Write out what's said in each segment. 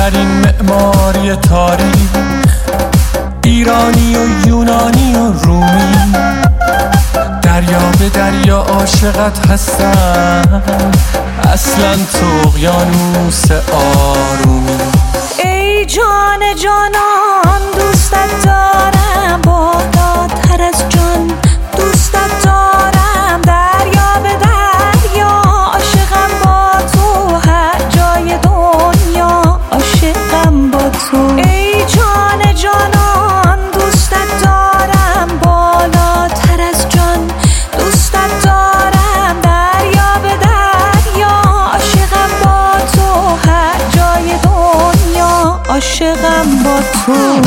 بهترین معماری تاریخ، ایرانی و یونانی و رومی، دریا به دریا عاشقت هستن، اصلا تو اقیانوس آرومی. ای جان جانان دوستت دارم، بالاتر از جان دوستت دارم، دریا به دریا عاشقم با تو، هر جای دنیا عاشقم با تو. ای جان جانان دوستت دارم، بالاتر از جان دوستت دارم، دریا به دریا عاشقم با تو، هر جای دنیا عاشقم با تو.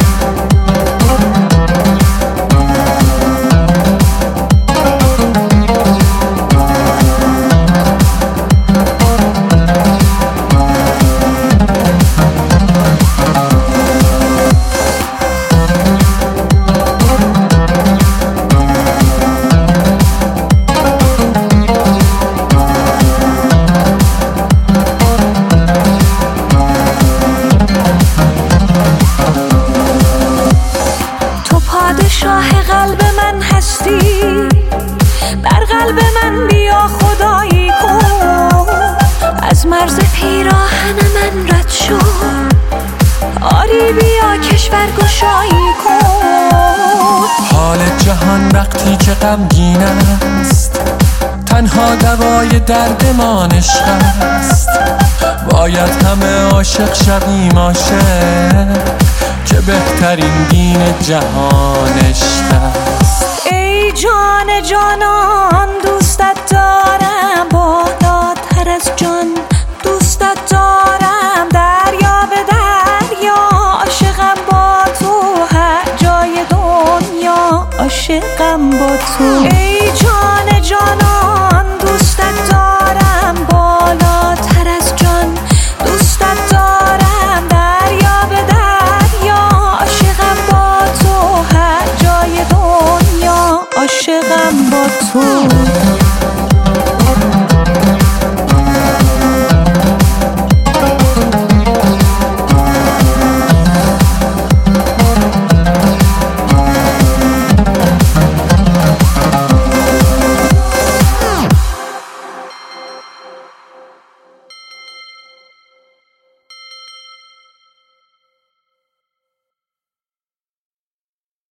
پادشاه قلب من هستی، در قلب من بیا خدایی کن، از مرز پیراهن من رد شو، آری بیا کشور گشایی کن. حال جهان وقتی که غمگین است، تنها دوای درد ما عشق است، باید همه عاشق شویم عاشق، که بهترین دین جهان عشق است. ای جان جانان دوستت دارم، بالاتر از جان دوستت دارم، دریا به دریا عاشقم با تو، هر جای دنیا عاشقم با تو. ای جان جانان دوستت دارم، بالاتر از جان دوستت دارم، دریا به دریا عاشقم با تو، هر جای دنیا عاشقم با تو.